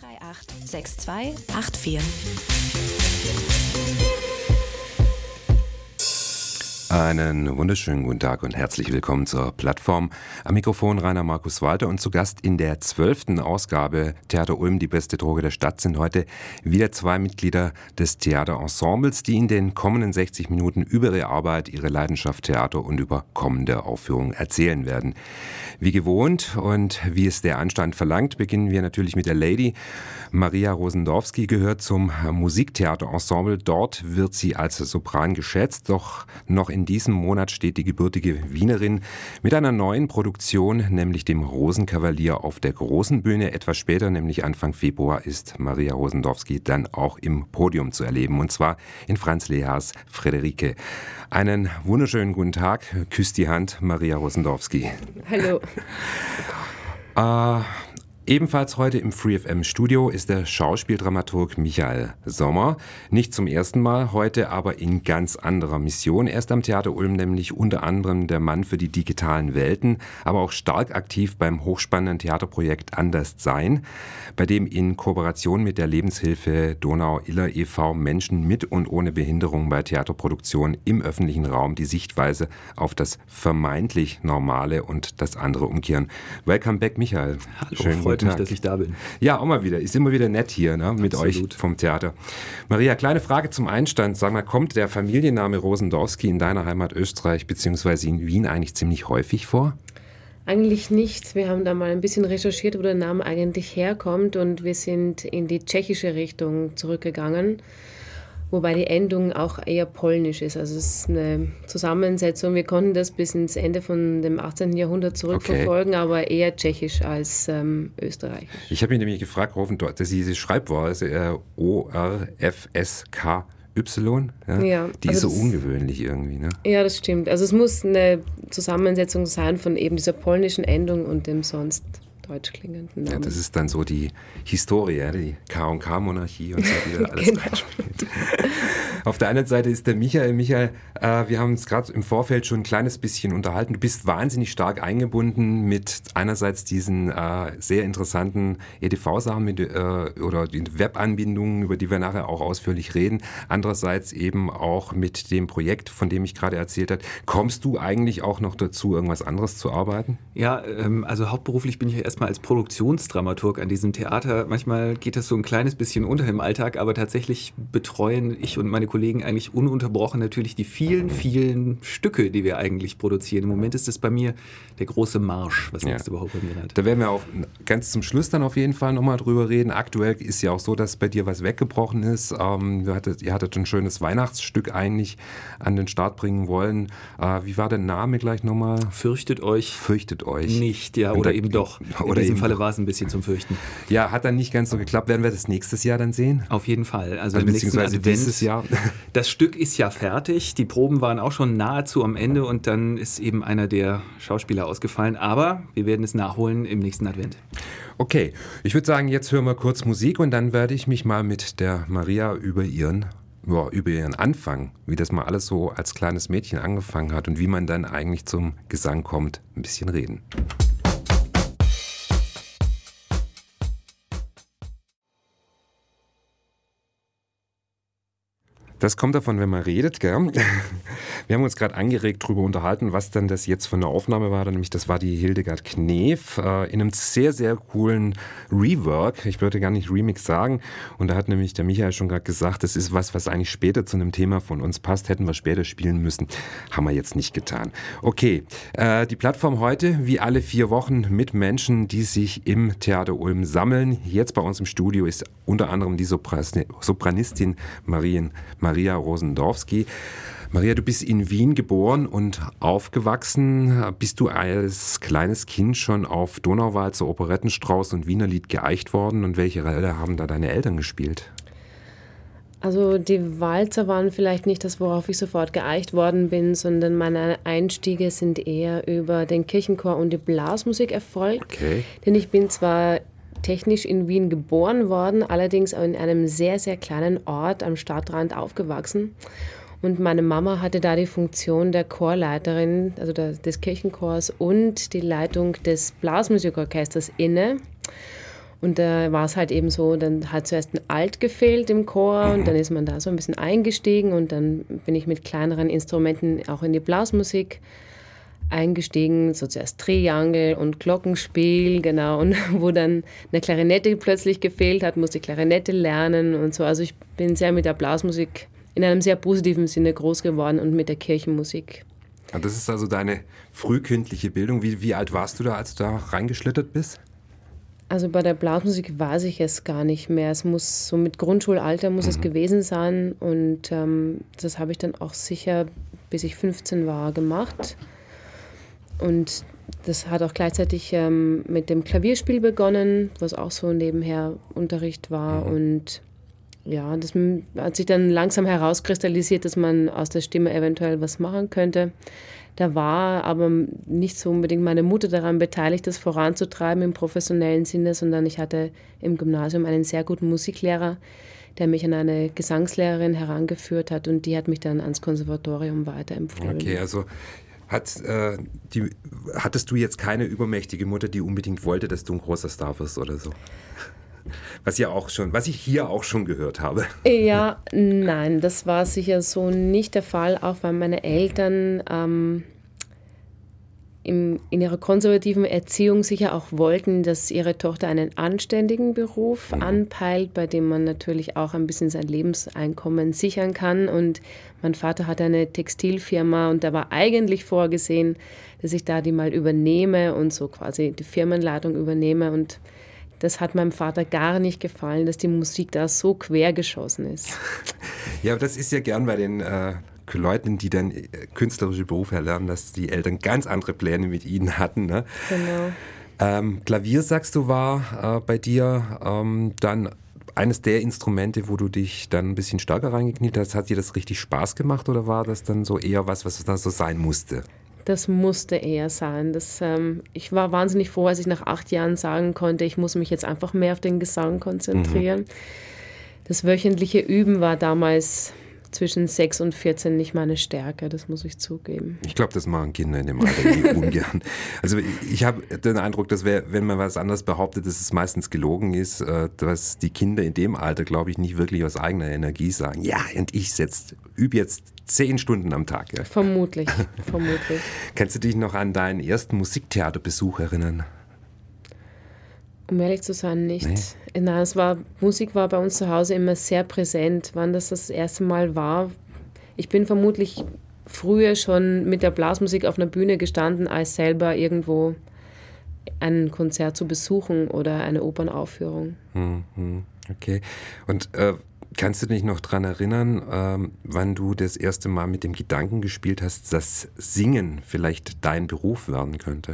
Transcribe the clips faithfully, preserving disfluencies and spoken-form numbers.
zwei acht sechs zwei acht vier. Einen wunderschönen guten Tag und herzlich willkommen zur Plattform. Am Mikrofon Rainer Markus Walter und zu Gast in der zwölften Ausgabe Theater Ulm, die beste Droge der Stadt, sind heute wieder zwei Mitglieder des Theaterensembles, die in den kommenden sechzig Minuten über ihre Arbeit, ihre Leidenschaft Theater und über kommende Aufführungen erzählen werden. Wie gewohnt und wie es der Anstand verlangt, beginnen wir natürlich mit der Lady. Maria Rosendorfsky gehört zum Musiktheaterensemble. Dort wird sie als Sopran geschätzt, doch noch in diesem Monat steht die gebürtige Wienerin mit einer neuen Produktion, nämlich dem Rosenkavalier, auf der großen Bühne. Etwas später, nämlich Anfang Februar, ist Maria Rosendorfsky dann auch im Podium zu erleben, und zwar in Franz Lehars Friederike. Einen wunderschönen guten Tag. Küsst die Hand, Maria Rosendorfsky. Hallo. Äh, Ebenfalls heute im Free F M Studio ist der Schauspieldramaturg Michael Sommer. Nicht zum ersten Mal, heute aber in ganz anderer Mission. Er ist am Theater Ulm nämlich unter anderem der Mann für die digitalen Welten, aber auch stark aktiv beim hochspannenden Theaterprojekt Anderssein, bei dem in Kooperation mit der Lebenshilfe Donau-Iller e V Menschen mit und ohne Behinderung bei Theaterproduktionen im öffentlichen Raum die Sichtweise auf das vermeintlich Normale und das andere umkehren. Welcome back, Michael. Hallo, Schön, freut mich, dass ich da bin. Ja, auch mal wieder. Ist immer wieder nett hier, ne, mit Absolut. euch vom Theater. Maria, kleine Frage zum Einstand. Sag mal, kommt der Familienname Rosendorfsky in deiner Heimat Österreich bzw. in Wien eigentlich ziemlich häufig vor? Eigentlich nicht. Wir haben da mal ein bisschen recherchiert, wo der Name eigentlich herkommt, und wir sind in die tschechische Richtung zurückgegangen, wobei die Endung auch eher polnisch ist. Also es ist eine Zusammensetzung. Wir konnten das bis ins Ende von dem achtzehnten Jahrhundert zurückverfolgen, okay, aber eher tschechisch als ähm, österreichisch. Ich habe mich nämlich gefragt, dass diese Schreibweise äh, O R F S K Y, ja, ja, die also ist so das, ungewöhnlich irgendwie. Ne? Ja, das stimmt. Also es muss eine Zusammensetzung sein von eben dieser polnischen Endung und dem sonst deutsch klingenden Namen. Ja, das ist dann so die Historie, die K und K-Monarchie und so, wie das alles genau reinspielt. Auf der anderen Seite ist der Michael. Michael, äh, wir haben uns gerade im Vorfeld schon ein kleines bisschen unterhalten. Du bist wahnsinnig stark eingebunden mit einerseits diesen äh, sehr interessanten E D V-Sachen mit, äh, oder den Webanbindungen, über die wir nachher auch ausführlich reden. Andererseits eben auch mit dem Projekt, von dem ich gerade erzählt habe. Kommst du eigentlich auch noch dazu, irgendwas anderes zu arbeiten? Ja, ähm, also hauptberuflich bin ich ja erstmal als Produktionsdramaturg an diesem Theater. Manchmal geht das so ein kleines bisschen unter im Alltag, aber tatsächlich betreuen ich und meine Kollegen eigentlich ununterbrochen natürlich die vielen, vielen Stücke, die wir eigentlich produzieren. Im Moment ist das bei mir der große Marsch, was ja. nächste Woche bei mir hat. Da werden wir auch ganz zum Schluss dann auf jeden Fall nochmal drüber reden. Aktuell ist ja auch so, dass bei dir was weggebrochen ist. Ähm, ihr, hattet, ihr hattet ein schönes Weihnachtsstück eigentlich an den Start bringen wollen. Äh, wie war der Name gleich nochmal? Fürchtet euch. Fürchtet euch. Nicht, ja, oder, oder eben doch. In oder diesem Falle war es ein bisschen zum Fürchten. Ja, hat dann nicht ganz so geklappt. Werden wir das nächstes Jahr dann sehen? Auf jeden Fall. Also, also im beziehungsweise nächsten Advent, dieses Jahr. Das Stück ist ja fertig. Die Proben waren auch schon nahezu am Ende und dann ist eben einer der Schauspieler ausgefallen. Aber wir werden es nachholen im nächsten Advent. Okay, ich würde sagen, jetzt hören wir kurz Musik und dann werde ich mich mal mit der Maria über ihren Ja, über ihren Anfang, wie das mal alles so als kleines Mädchen angefangen hat und wie man dann eigentlich zum Gesang kommt, ein bisschen reden. Das kommt davon, wenn man redet, gell? Wir haben uns gerade angeregt darüber unterhalten, was dann das jetzt für eine Aufnahme war. Nämlich das war die Hildegard Knef äh, in einem sehr, sehr coolen Rework. Ich würde gar nicht Remix sagen. Und da hat nämlich der Michael schon gerade gesagt, das ist was, was eigentlich später zu einem Thema von uns passt. Hätten wir später spielen müssen. Haben wir jetzt nicht getan. Okay, äh, die Plattform heute, wie alle vier Wochen, mit Menschen, die sich im Theater Ulm sammeln. Jetzt bei uns im Studio ist unter anderem die Sopras- Sopranistin Marien, Maria Rosendorfsky. Maria, du bist in Wien geboren und aufgewachsen. Bist du als kleines Kind schon auf Donauwalzer, Operettenstrauß und Wienerlied geeicht worden? Und welche Rolle haben da deine Eltern gespielt? Also die Walzer waren vielleicht nicht das, worauf ich sofort geeicht worden bin, sondern meine Einstiege sind eher über den Kirchenchor und die Blasmusik erfolgt. Okay. Denn ich bin zwar technisch in Wien geboren worden, allerdings in einem sehr, sehr kleinen Ort am Stadtrand aufgewachsen. Und meine Mama hatte da die Funktion der Chorleiterin, also der, des Kirchenchors und die Leitung des Blasmusikorchesters inne. Und da war es halt eben so, dann hat zuerst ein Alt gefehlt im Chor mhm. und dann ist man da so ein bisschen eingestiegen und dann bin ich mit kleineren Instrumenten auch in die Blasmusik eingestiegen, so zuerst Triangel und Glockenspiel, genau, und wo dann eine Klarinette plötzlich gefehlt hat, musste ich Klarinette lernen und so. Also ich bin sehr mit der Blasmusik in einem sehr positiven Sinne groß geworden und mit der Kirchenmusik. Und das ist also deine frühkindliche Bildung. Wie, wie alt warst du da, als du da reingeschlittert bist? Also bei der Blasmusik weiß ich es gar nicht mehr. Es muss so mit Grundschulalter muss mhm. es gewesen sein und ähm, das habe ich dann auch sicher, bis ich fünfzehn war, gemacht. Und das hat auch gleichzeitig ähm, mit dem Klavierspiel begonnen, was auch so nebenher Unterricht war. Mhm. Und ja, das hat sich dann langsam herauskristallisiert, dass man aus der Stimme eventuell was machen könnte. Da war aber nicht so unbedingt meine Mutter daran beteiligt, das voranzutreiben im professionellen Sinne, sondern ich hatte im Gymnasium einen sehr guten Musiklehrer, der mich an eine Gesangslehrerin herangeführt hat und die hat mich dann ans Konservatorium weiterempfohlen. Okay, also hat, äh, die, hattest du jetzt keine übermächtige Mutter, die unbedingt wollte, dass du ein großer Star wirst oder so? Was ja auch schon, was ich hier auch schon gehört habe. Ja, nein, das war sicher so nicht der Fall, auch weil meine Eltern ähm, im, in ihrer konservativen Erziehung sicher auch wollten, dass ihre Tochter einen anständigen Beruf mhm. anpeilt, bei dem man natürlich auch ein bisschen sein Lebenseinkommen sichern kann. Und mein Vater hatte eine Textilfirma und da war eigentlich vorgesehen, dass ich da die mal übernehme und so quasi die Firmenleitung übernehme. Und das hat meinem Vater gar nicht gefallen, dass die Musik da so quergeschossen ist. Ja, aber das ist ja gern bei den äh, Leuten, die dann äh, künstlerische Berufe erlernen, dass die Eltern ganz andere Pläne mit ihnen hatten. Ne? Genau. Ähm, Klavier, sagst du, war äh, bei dir ähm, dann eines der Instrumente, wo du dich dann ein bisschen stärker reingekniet hast. Hat dir das richtig Spaß gemacht oder war das dann so eher was, was da so sein musste? Das musste eher sein. Das, ähm, ich war wahnsinnig froh, als ich nach acht Jahren sagen konnte, ich muss mich jetzt einfach mehr auf den Gesang konzentrieren. Mhm. Das wöchentliche Üben war damals zwischen sechs und vierzehn nicht meine Stärke, das muss ich zugeben. Ich glaube, das machen Kinder in dem Alter nie ungern. Also ich, ich habe den Eindruck, dass wir, wenn man was anderes behauptet, dass es meistens gelogen ist, dass die Kinder in dem Alter, glaube ich, nicht wirklich aus eigener Energie sagen, ja, und ich setz, übe jetzt zehn Stunden am Tag. Ja. Vermutlich, vermutlich. Kannst du dich noch an deinen ersten Musiktheaterbesuch erinnern? Um ehrlich zu sein, nicht. Nee. Nein, es war, Musik war bei uns zu Hause immer sehr präsent. Wann das das erste Mal war, ich bin vermutlich früher schon mit der Blasmusik auf einer Bühne gestanden, als selber irgendwo ein Konzert zu besuchen oder eine Opernaufführung. Okay. Und äh, kannst du dich noch daran erinnern, ähm, wann du das erste Mal mit dem Gedanken gespielt hast, dass Singen vielleicht dein Beruf werden könnte?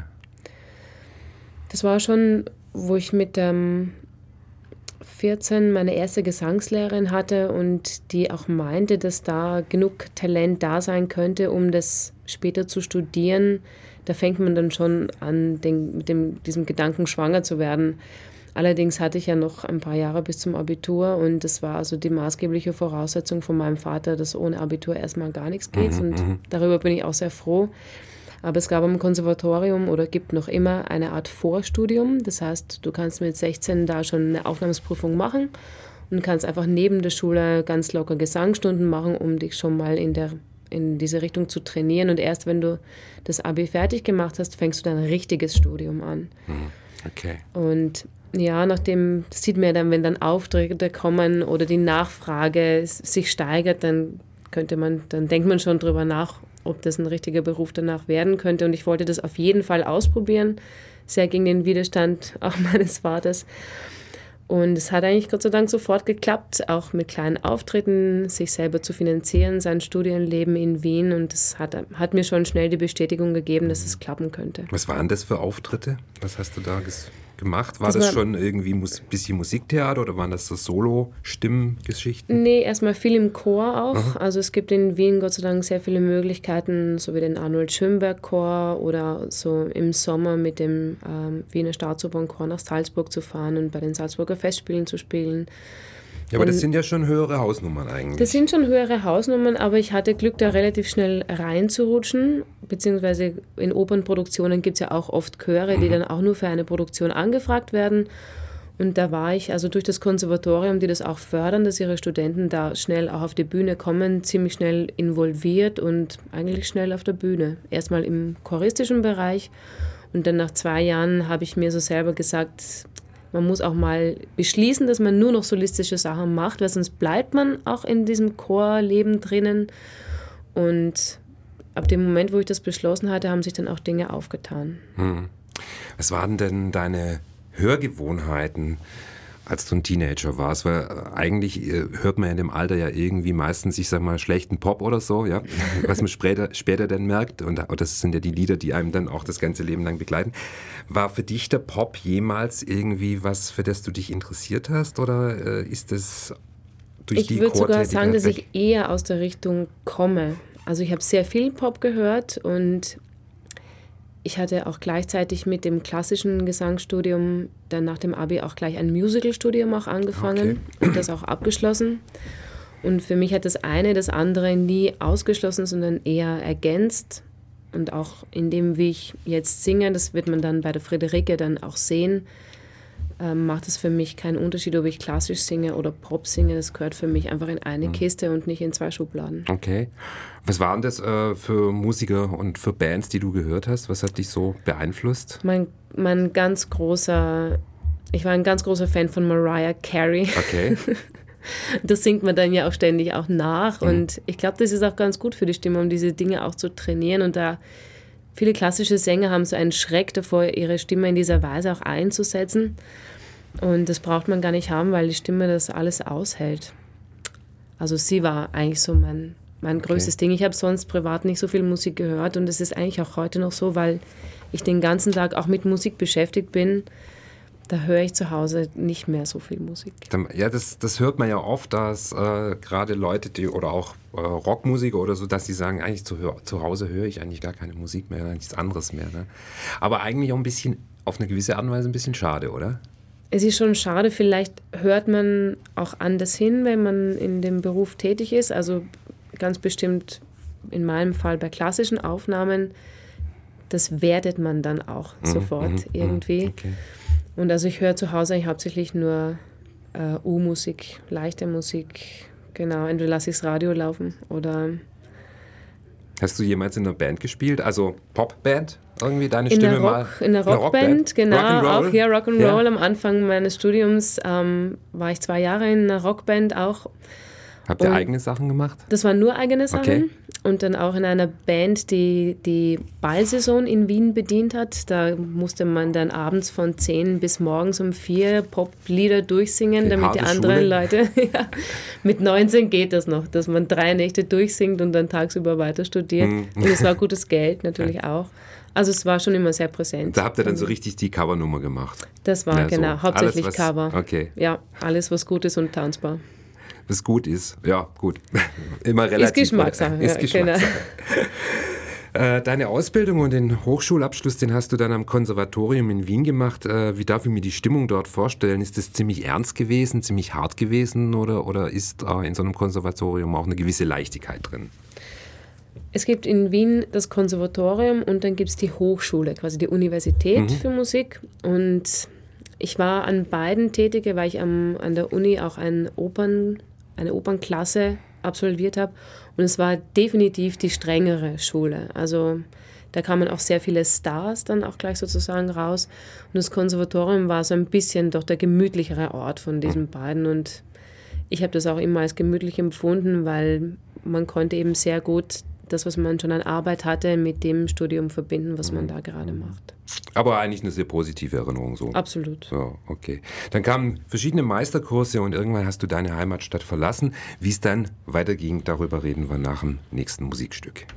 Das war schon, wo ich mit ähm, vierzehn meine erste Gesangslehrerin hatte und die auch meinte, dass da genug Talent da sein könnte, um das später zu studieren. Da fängt man dann schon an, den, mit dem, diesem Gedanken schwanger zu werden. Allerdings hatte ich ja noch ein paar Jahre bis zum Abitur und das war also die maßgebliche Voraussetzung von meinem Vater, dass ohne Abitur erstmal gar nichts geht. Mhm, und darüber bin ich auch sehr froh. Aber es gab am Konservatorium oder gibt noch immer eine Art Vorstudium. Das heißt, du kannst mit sechzehn da schon eine Aufnahmeprüfung machen und kannst einfach neben der Schule ganz locker Gesangsstunden machen, um dich schon mal in, der, in diese Richtung zu trainieren. Und erst wenn du das Abi fertig gemacht hast, fängst du dein richtiges Studium an. Okay. Und ja, nachdem, das sieht man ja dann, wenn dann Aufträge kommen oder die Nachfrage sich steigert, dann könnte man, dann denkt man schon drüber nach, ob das ein richtiger Beruf danach werden könnte. Und ich wollte das auf jeden Fall ausprobieren, sehr gegen den Widerstand auch meines Vaters. Und es hat eigentlich Gott sei Dank sofort geklappt, auch mit kleinen Auftritten, sich selber zu finanzieren, sein Studienleben in Wien. Und das hat, hat mir schon schnell die Bestätigung gegeben, dass es klappen könnte. Was waren das für Auftritte? Was hast du da ges- gemacht? War das, das war, schon irgendwie ein Mus- bisschen Musiktheater oder waren das so Solo-Stimmgeschichten? Nee, erstmal viel im Chor auch. Aha. Also es gibt in Wien Gott sei Dank sehr viele Möglichkeiten, so wie den Arnold Schönberg Chor oder so im Sommer mit dem ähm, Wiener Staatsopernchor nach Salzburg zu fahren und bei den Salzburger Festspielen zu spielen. Ja, aber das sind ja schon höhere Hausnummern eigentlich. Das sind schon höhere Hausnummern, aber ich hatte Glück, da relativ schnell reinzurutschen, beziehungsweise in Opernproduktionen gibt es ja auch oft Chöre, die mhm. dann auch nur für eine Produktion angefragt werden. Und da war ich also durch das Konservatorium, die das auch fördern, dass ihre Studenten da schnell auch auf die Bühne kommen, ziemlich schnell involviert und eigentlich schnell auf der Bühne. Erstmal im choristischen Bereich und dann nach zwei Jahren habe ich mir so selber gesagt, man muss auch mal beschließen, dass man nur noch solistische Sachen macht, weil sonst bleibt man auch in diesem Chorleben drinnen. Und ab dem Moment, wo ich das beschlossen hatte, haben sich dann auch Dinge aufgetan. Hm. Was waren denn deine Hörgewohnheiten, als du ein Teenager warst? Weil eigentlich hört man in dem Alter ja irgendwie meistens, ich sag mal, schlechten Pop oder so, ja, was man später, später dann merkt. Und das sind ja die Lieder, die einem dann auch das ganze Leben lang begleiten. War für dich der Pop jemals irgendwie was, für das du dich interessiert hast? Oder ist das durch ich die Ich würde sogar sagen, weg? dass ich eher aus der Richtung komme. Also ich habe sehr viel Pop gehört und ich hatte auch gleichzeitig mit dem klassischen Gesangsstudium dann nach dem Abi auch gleich ein Musicalstudium auch angefangen okay. und das auch abgeschlossen. Und für mich hat das eine das andere nie ausgeschlossen, sondern eher ergänzt. Und auch in dem, wie ich jetzt singe, das wird man dann bei der Friederike dann auch sehen, ähm, macht es für mich keinen Unterschied, ob ich klassisch singe oder Pop singe. Das gehört für mich einfach in eine mhm. Kiste und nicht in zwei Schubladen. Okay. Was waren das äh, für Musiker und für Bands, die du gehört hast? Was hat dich so beeinflusst? Mein, mein ganz großer, ich war ein ganz großer Fan von Mariah Carey. Okay. Das singt man dann ja auch ständig auch nach. Mhm. Und ich glaube, das ist auch ganz gut für die Stimme, um diese Dinge auch zu trainieren. Und da viele klassische Sänger haben so einen Schreck davor, ihre Stimme in dieser Weise auch einzusetzen. Und das braucht man gar nicht haben, weil die Stimme das alles aushält. Also sie war eigentlich so mein, mein okay. größtes Ding. Ich habe sonst privat nicht so viel Musik gehört und es ist eigentlich auch heute noch so, weil ich den ganzen Tag auch mit Musik beschäftigt bin. Da höre ich zu Hause nicht mehr so viel Musik. Ja, das, das hört man ja oft, dass äh, gerade Leute, die oder auch äh, Rockmusiker oder so, dass die sagen, eigentlich zu, zu Hause höre ich eigentlich gar keine Musik mehr, nichts anderes mehr. Ne? Aber eigentlich auch ein bisschen, auf eine gewisse Art und Weise ein bisschen schade, oder? Es ist schon schade, vielleicht hört man auch anders hin, wenn man in dem Beruf tätig ist. Also ganz bestimmt in meinem Fall bei klassischen Aufnahmen, das wertet man dann auch mhm, sofort mhm, irgendwie. Okay. Und also ich höre zu Hause eigentlich hauptsächlich nur äh, U-Musik, leichte Musik. Genau, entweder lasse ich das Radio laufen oder... Hast du jemals in einer Band gespielt? Also Popband? Irgendwie deine in Stimme Rock, mal? In einer Rockband, genau. Rock'n'Roll? Auch hier Rock'n'Roll. Ja. Am Anfang meines Studiums ähm, war ich zwei Jahre in einer Rockband auch. Habt ihr und eigene Sachen gemacht? Das waren nur eigene Sachen. Okay. Und dann auch in einer Band, die die Ballsaison in Wien bedient hat. Da musste man dann abends von zehn bis morgens um vier Poplieder durchsingen, okay, damit die anderen Schule. Leute... ja, mit neunzehn geht das noch, dass man drei Nächte durchsingt und dann tagsüber weiter studiert. Mhm. Und es war gutes Geld natürlich auch. Also es war schon immer sehr präsent. Da habt ihr dann so richtig die Covernummer gemacht? Das war, ja, genau, so hauptsächlich alles, was, Cover. Okay. Ja, alles, was gut ist und tanzbar. Was gut ist, ja, gut. Immer relativ. Ist Geschmackssache. Ist Geschmackssache. Genau. Deine Ausbildung und den Hochschulabschluss, den hast du dann am Konservatorium in Wien gemacht. Wie darf ich mir die Stimmung dort vorstellen? Ist das ziemlich ernst gewesen, ziemlich hart gewesen oder, oder ist in so einem Konservatorium auch eine gewisse Leichtigkeit drin? Es gibt in Wien das Konservatorium und dann gibt es die Hochschule, quasi die Universität mhm. für Musik. Und ich war an beiden tätig, weil ich am, an der Uni auch ein Opern, eine Opernklasse absolviert habe. Und es war definitiv die strengere Schule. Also da kamen auch sehr viele Stars dann auch gleich sozusagen raus. Und das Konservatorium war so ein bisschen doch der gemütlichere Ort von diesen beiden. Und ich habe das auch immer als gemütlich empfunden, weil man konnte eben sehr gut das, was man schon an Arbeit hatte, mit dem Studium verbinden, was man da gerade macht. Aber eigentlich eine sehr positive Erinnerung so. Absolut. Ja, okay. Dann kamen verschiedene Meisterkurse und irgendwann hast du deine Heimatstadt verlassen. Wie es dann weiterging, darüber reden wir nach dem nächsten Musikstück.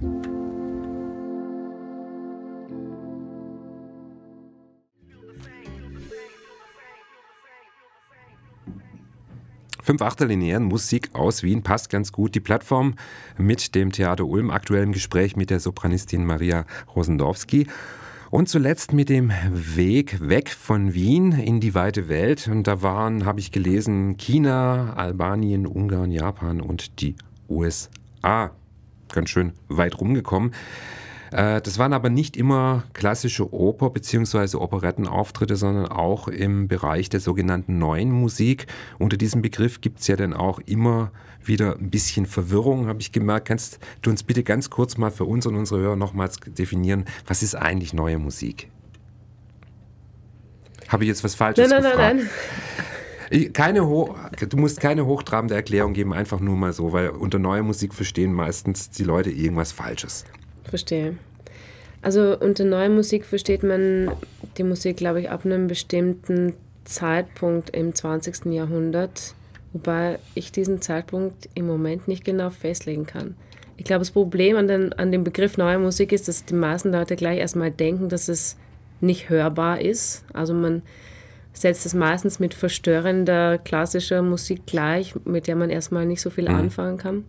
Fünf Achterlinearen Musik aus Wien passt ganz gut. Die Plattform mit dem Theater Ulm, aktuell im Gespräch mit der Sopranistin Maria Rosendowski. Und zuletzt mit dem Weg weg von Wien in die weite Welt. Und da waren, habe ich gelesen, China, Albanien, Ungarn, Japan und die U S A. Ganz schön weit rumgekommen. Äh, das waren aber nicht immer klassische Oper- bzw. Operettenauftritte, sondern auch im Bereich der sogenannten neuen Musik. Unter diesem Begriff gibt es ja dann auch immer wieder ein bisschen Verwirrung, habe ich gemerkt. Kannst du uns bitte ganz kurz mal für uns und unsere Hörer nochmals definieren, was ist eigentlich neue Musik? Habe ich jetzt was Falsches nein, nein, gefragt? Nein, nein, Keine Ho- du musst keine hochtrabende Erklärung geben, einfach nur mal so, weil unter neue Musik verstehen meistens die Leute irgendwas Falsches. Verstehe. Also unter neuer Musik versteht man die Musik, glaube ich, ab einem bestimmten Zeitpunkt im zwanzigsten Jahrhundert, wobei ich diesen Zeitpunkt im Moment nicht genau festlegen kann. Ich glaube, das Problem an, den, an dem Begriff neue Musik ist, dass die meisten Leute gleich erstmal denken, dass es nicht hörbar ist. Also man setzt es meistens mit verstörender klassischer Musik gleich, mit der man erstmal nicht so viel mhm. anfangen kann.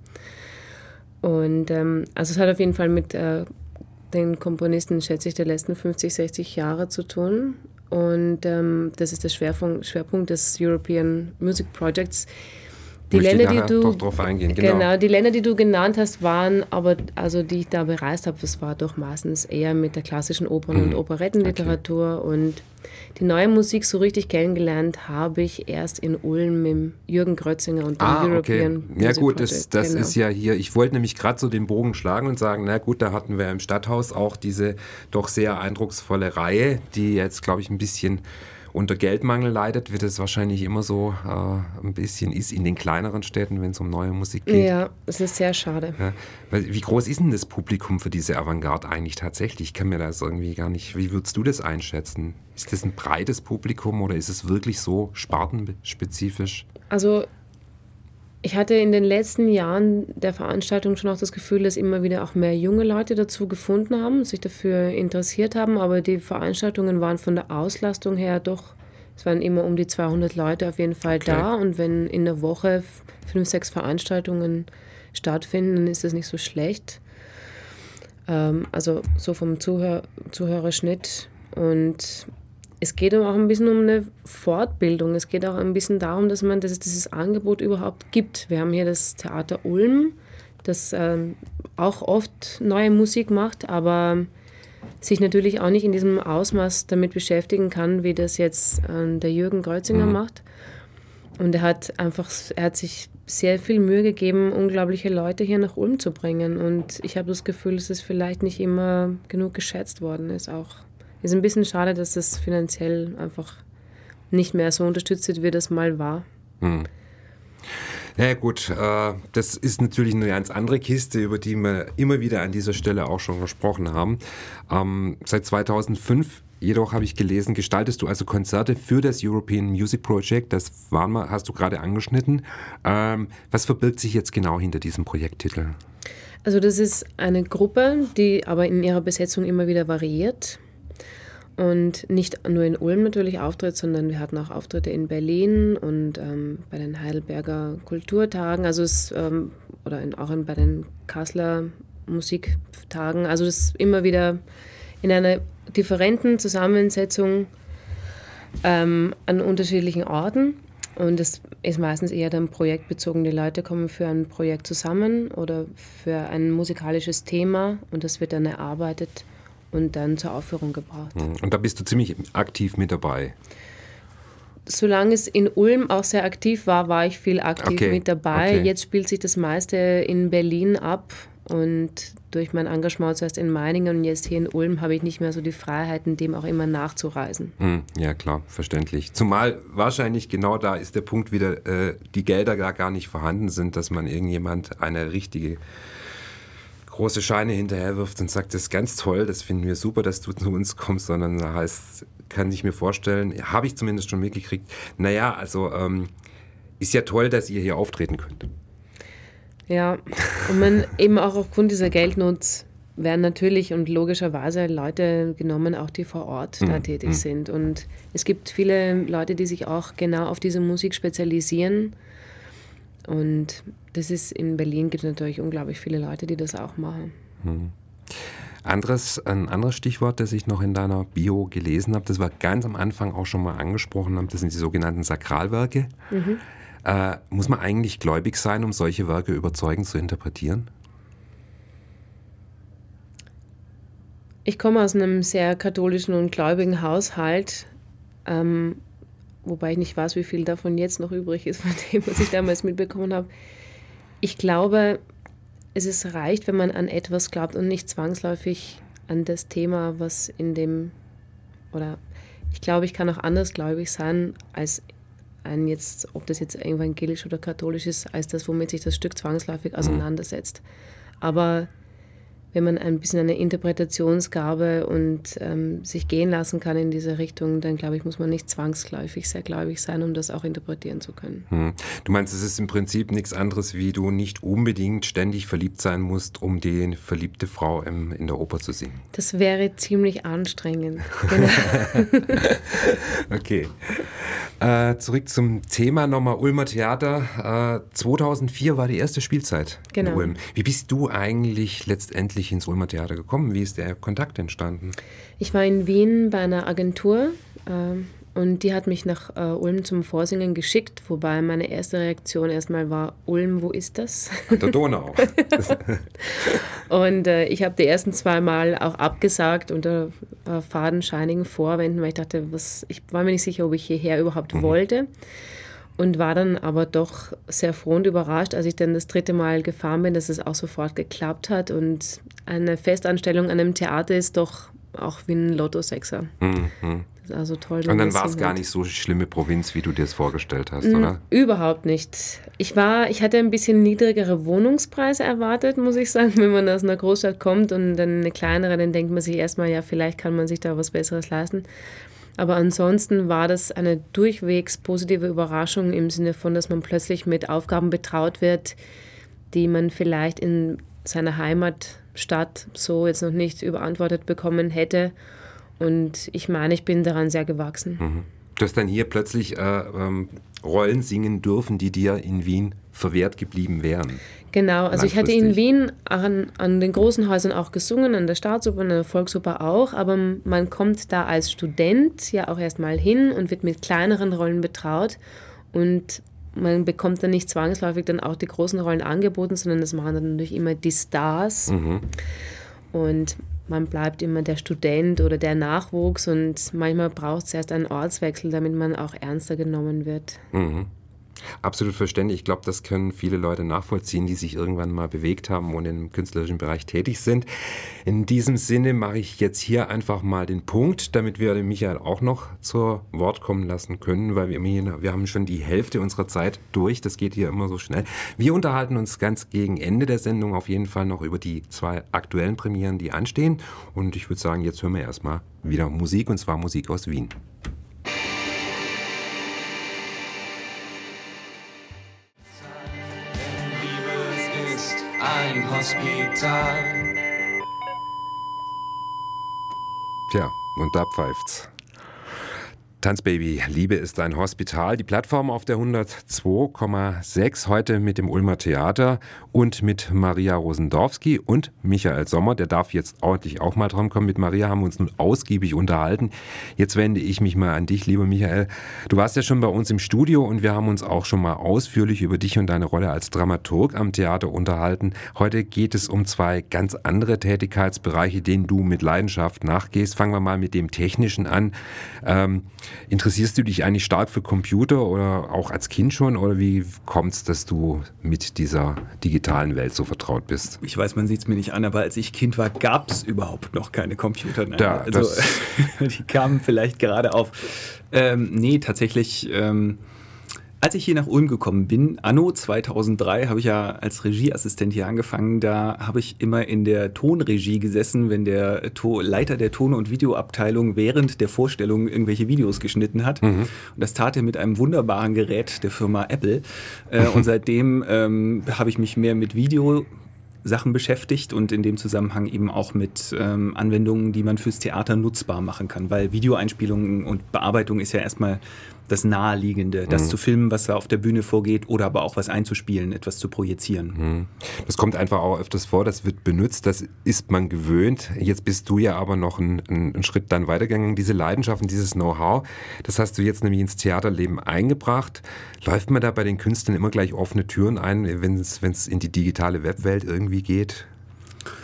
Und ähm, also es hat auf jeden Fall mit äh, den Komponisten, schätze ich, der letzten fünfzig, sechzig Jahre zu tun. Und ähm, das ist der Schwerpunkt, Schwerpunkt des European Music Projects. Die Länder, die du, doch drauf eingehen, genau. genau, die Länder, die du genannt hast, waren aber, also die ich da bereist habe, das war doch meistens eher mit der klassischen Opern- mhm. und Operettenliteratur. Okay. Und die neue Musik so richtig kennengelernt habe ich erst in Ulm mit Jürgen Grötzinger und dem ah, European okay. Music Ja gut, Project. das, das genau. ist ja hier, ich wollte nämlich gerade so den Bogen schlagen und sagen, na gut, da hatten wir im Stadthaus auch diese doch sehr eindrucksvolle Reihe, die jetzt, glaube ich, ein bisschen unter Geldmangel leidet, wird es wahrscheinlich immer so äh, ein bisschen ist in den kleineren Städten, wenn es um neue Musik geht. Ja, es ist sehr schade. Ja. Wie groß ist denn das Publikum für diese Avantgarde eigentlich tatsächlich? Ich kann mir das irgendwie gar nicht, wie würdest du das einschätzen? Ist das ein breites Publikum oder ist es wirklich so spartenspezifisch? Also ich hatte in den letzten Jahren der Veranstaltung schon auch das Gefühl, dass immer wieder auch mehr junge Leute dazu gefunden haben, sich dafür interessiert haben, aber die Veranstaltungen waren von der Auslastung her doch, es waren immer um die zweihundert Leute auf jeden Fall okay. da, und wenn in der Woche fünf, sechs Veranstaltungen stattfinden, dann ist das nicht so schlecht. Ähm, also so vom Zuhör- Zuhörerschnitt, und es geht auch ein bisschen um eine Fortbildung. Es geht auch ein bisschen darum, dass man dass es dieses Angebot überhaupt gibt. Wir haben hier das Theater Ulm, das ähm, auch oft neue Musik macht, aber sich natürlich auch nicht in diesem Ausmaß damit beschäftigen kann, wie das jetzt äh, der Jürgen Grötzinger mhm. macht. Und er hat einfach, er hat sich sehr viel Mühe gegeben, unglaubliche Leute hier nach Ulm zu bringen. Und ich habe das Gefühl, dass es vielleicht nicht immer genug geschätzt worden ist auch. Es ist ein bisschen schade, dass das finanziell einfach nicht mehr so unterstützt wird, wie das mal war. Hm. Ja gut, äh, das ist natürlich eine ganz andere Kiste, über die wir immer wieder an dieser Stelle auch schon gesprochen haben. Ähm, seit zweitausendfünf jedoch habe ich gelesen, gestaltest du also Konzerte für das European Music Project. Das waren wir, hast du gerade angeschnitten. Ähm, was verbirgt sich jetzt genau hinter diesem Projekttitel? Also das ist eine Gruppe, die aber in ihrer Besetzung immer wieder variiert. Und nicht nur in Ulm natürlich auftritt, sondern wir hatten auch Auftritte in Berlin und ähm, bei den Heidelberger Kulturtagen, also es, ähm, oder in, auch in, bei den Kasseler Musiktagen. Also das ist immer wieder in einer differenten Zusammensetzung ähm, an unterschiedlichen Orten. Und es ist meistens eher dann projektbezogen. Die Leute kommen für ein Projekt zusammen oder für ein musikalisches Thema, und das wird dann erarbeitet und dann zur Aufführung gebracht. Und da bist du ziemlich aktiv mit dabei? Solange es in Ulm auch sehr aktiv war, war ich viel aktiv okay. mit dabei. Okay. Jetzt spielt sich das meiste in Berlin ab, und durch mein Engagement zuerst in Meiningen und jetzt hier in Ulm habe ich nicht mehr so die Freiheiten, dem auch immer nachzureisen. Ja klar, verständlich. Zumal wahrscheinlich genau da ist der Punkt wieder, äh, die Gelder gar, gar nicht vorhanden sind, dass man irgendjemand eine richtige große Scheine hinterherwirft und sagt, das ist ganz toll, das finden wir super, dass du zu uns kommst, sondern da heißt, kann ich mir vorstellen, habe ich zumindest schon mitgekriegt, naja, also ähm, ist ja toll, dass ihr hier auftreten könnt. Ja, und man eben auch aufgrund dieser Geldnot werden natürlich und logischerweise Leute genommen, auch die vor Ort da mhm. tätig sind. Und es gibt viele Leute, die sich auch genau auf diese Musik spezialisieren. Und das ist in Berlin, gibt es natürlich unglaublich viele Leute, die das auch machen. Mhm. Anderes, ein anderes Stichwort, das ich noch in deiner Bio gelesen habe, das wir ganz am Anfang auch schon mal angesprochen haben, das sind die sogenannten Sakralwerke. Mhm. Äh, muss man eigentlich gläubig sein, um solche Werke überzeugend zu interpretieren? Ich komme aus einem sehr katholischen und gläubigen Haushalt, ähm, wobei ich nicht weiß, wie viel davon jetzt noch übrig ist, von dem, was ich damals mitbekommen habe. Ich glaube, es ist reicht, wenn man an etwas glaubt und nicht zwangsläufig an das Thema, was in dem, oder ich glaube, ich kann auch andersgläubig sein, als ein jetzt, ob das jetzt evangelisch oder katholisch ist, als das, womit sich das Stück zwangsläufig auseinandersetzt. Aber wenn man ein bisschen eine Interpretationsgabe und ähm, sich gehen lassen kann in diese Richtung, dann glaube ich, muss man nicht zwangsläufig sehr gläubig sein, um das auch interpretieren zu können. Hm. Du meinst, es ist im Prinzip nichts anderes, wie du nicht unbedingt ständig verliebt sein musst, um die verliebte Frau im, in der Oper zu singen? Das wäre ziemlich anstrengend. Genau. Okay. Äh, zurück zum Thema nochmal Ulmer Theater. Äh, zweitausendvier war die erste Spielzeit genau. in Ulm. Wie bist du eigentlich letztendlich ins Ulmer Theater gekommen? Wie ist der Kontakt entstanden? Ich war in Wien bei einer Agentur äh, und die hat mich nach äh, Ulm zum Vorsingen geschickt, wobei meine erste Reaktion erstmal war, Ulm, wo ist das? An der Donau. Und äh, ich habe die ersten zwei Mal auch abgesagt unter äh, fadenscheinigen Vorwänden, weil ich dachte, was, ich war mir nicht sicher, ob ich hierher überhaupt mhm. wollte. Und war dann aber doch sehr froh und überrascht, als ich dann das dritte Mal gefahren bin, dass es auch sofort geklappt hat. Und eine Festanstellung an einem Theater ist doch auch wie ein Lottosechser. Mhm. Das ist also toll. Und dann war es gar nicht so schlimme Provinz, wie du dir es vorgestellt hast, oder? Überhaupt nicht. Ich war, ich hatte ein bisschen niedrigere Wohnungspreise erwartet, muss ich sagen. Wenn man aus einer Großstadt kommt und dann eine kleinere, dann denkt man sich erstmal, ja, vielleicht kann man sich da was Besseres leisten. Aber ansonsten war das eine durchwegs positive Überraschung im Sinne von, dass man plötzlich mit Aufgaben betraut wird, die man vielleicht in seiner Heimatstadt so jetzt noch nicht überantwortet bekommen hätte. Und ich meine, ich bin daran sehr gewachsen. Mhm. Du hast dann hier plötzlich äh, ähm, Rollen singen dürfen, die dir in Wien verwehrt geblieben wären. Genau, also ich hatte in Wien an, an den großen Häusern auch gesungen, an der Staatsoper, an der Volksoper auch, aber man kommt da als Student ja auch erstmal hin und wird mit kleineren Rollen betraut und man bekommt dann nicht zwangsläufig dann auch die großen Rollen angeboten, sondern das machen dann natürlich immer die Stars mhm. und man bleibt immer der Student oder der Nachwuchs und manchmal braucht es erst einen Ortswechsel, damit man auch ernster genommen wird. Mhm. Absolut verständlich. Ich glaube, das können viele Leute nachvollziehen, die sich irgendwann mal bewegt haben und im künstlerischen Bereich tätig sind. In diesem Sinne mache ich jetzt hier einfach mal den Punkt, damit wir den Michael auch noch zu Wort kommen lassen können, weil wir, wir haben schon die Hälfte unserer Zeit durch. Das geht hier immer so schnell. Wir unterhalten uns ganz gegen Ende der Sendung auf jeden Fall noch über die zwei aktuellen Premieren, die anstehen. Und ich würde sagen, jetzt hören wir erstmal wieder Musik, und zwar Musik aus Wien. Ein Hospital. Tja, und da pfeift's. Tanzbaby, Liebe ist ein Hospital. Die Plattform auf der hundertzwei Komma sechs, heute mit dem Ulmer Theater und mit Maria Rosendorfsky und Michael Sommer. Der darf jetzt ordentlich auch mal dran kommen. Mit Maria haben wir uns nun ausgiebig unterhalten. Jetzt wende ich mich mal an dich, lieber Michael. Du warst ja schon bei uns im Studio und wir haben uns auch schon mal ausführlich über dich und deine Rolle als Dramaturg am Theater unterhalten. Heute geht es um zwei ganz andere Tätigkeitsbereiche, denen du mit Leidenschaft nachgehst. Fangen wir mal mit dem Technischen an. Ähm, Interessierst du dich eigentlich stark für Computer oder auch als Kind schon? Oder wie kommt es, dass du mit dieser digitalen Welt so vertraut bist? Ich weiß, man sieht es mir nicht an, aber als ich Kind war, gab es überhaupt noch keine Computer. Nein, da, also die kamen vielleicht gerade auf. Ähm, nee, tatsächlich... Ähm, Als ich hier nach Ulm gekommen bin, anno zweitausenddrei, habe ich ja als Regieassistent hier angefangen. Da habe ich immer in der Tonregie gesessen, wenn der to- Leiter der Ton- und Videoabteilung während der Vorstellung irgendwelche Videos geschnitten hat. Mhm. Und das tat er mit einem wunderbaren Gerät der Firma Apple. Äh, und seitdem ähm, habe ich mich mehr mit Video Sachen beschäftigt und in dem Zusammenhang eben auch mit ähm, Anwendungen, die man fürs Theater nutzbar machen kann, weil Videoeinspielungen und Bearbeitung ist ja erstmal das Naheliegende, das mhm. zu filmen, was da auf der Bühne vorgeht, oder aber auch was einzuspielen, etwas zu projizieren. Mhm. Das kommt einfach auch öfters vor, das wird benutzt, das ist man gewöhnt. Jetzt bist du ja aber noch einen, einen Schritt dann weitergegangen. Diese Leidenschaft und dieses Know-how, das hast du jetzt nämlich ins Theaterleben eingebracht. Läuft man da bei den Künstlern immer gleich offene Türen ein, wenn es wenn es in die digitale Webwelt irgendwie geht?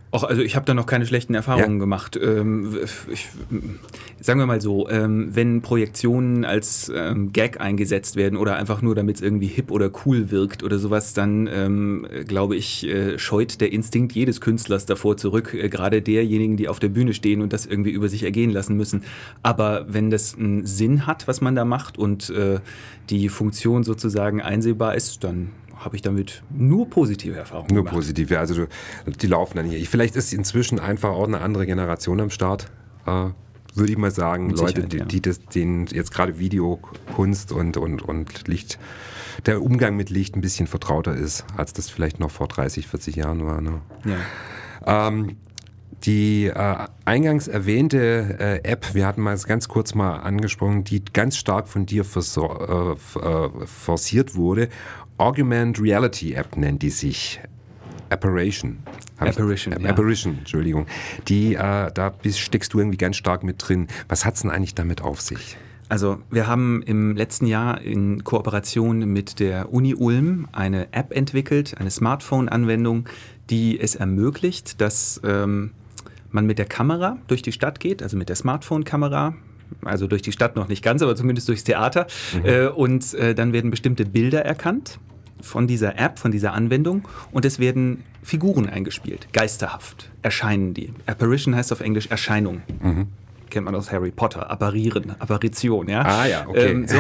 Ach, also ich habe da noch keine schlechten Erfahrungen Ja. gemacht. Ähm, ich, sagen wir mal so, ähm, wenn Projektionen als ähm, Gag eingesetzt werden oder einfach nur, damit es irgendwie hip oder cool wirkt oder sowas, dann ähm, glaube ich, äh, scheut der Instinkt jedes Künstlers davor zurück, äh, gerade derjenigen, die auf der Bühne stehen und das irgendwie über sich ergehen lassen müssen. Aber wenn das einen Sinn hat, was man da macht und äh, die Funktion sozusagen einsehbar ist, dann habe ich damit nur positive Erfahrungen Nur gemacht. positive, also du, die laufen dann hier. Vielleicht ist inzwischen einfach auch eine andere Generation am Start, äh, würde ich mal sagen. Mit Leute, Sicherheit, die, ja. die das, denen jetzt gerade Videokunst und, und, und Licht, der Umgang mit Licht ein bisschen vertrauter ist, als das vielleicht noch vor dreißig, vierzig Jahren war. Ne? Ja. Ähm, die äh, eingangs erwähnte äh, App, wir hatten mal ganz kurz mal angesprochen, die ganz stark von dir versor- äh, f- äh, forciert wurde. Augmented Reality App nennt die sich. Apparition. Hab Apparition, ich, ja. Apparition, Entschuldigung. Die, äh, da bist, steckst du irgendwie ganz stark mit drin. Was hat's denn eigentlich damit auf sich? Also wir haben im letzten Jahr in Kooperation mit der Uni Ulm eine App entwickelt, eine Smartphone-Anwendung, die es ermöglicht, dass ähm, man mit der Kamera durch die Stadt geht, also mit der Smartphone-Kamera, also durch die Stadt noch nicht ganz, aber zumindest durchs Theater. Mhm. Äh, und äh, dann werden bestimmte Bilder erkannt von dieser App, von dieser Anwendung und es werden Figuren eingespielt, geisterhaft erscheinen die. Apparition heißt auf Englisch Erscheinung. Mhm. Kennt man aus Harry Potter, apparieren, Apparition, ja. Ah ja, okay. Ähm, so.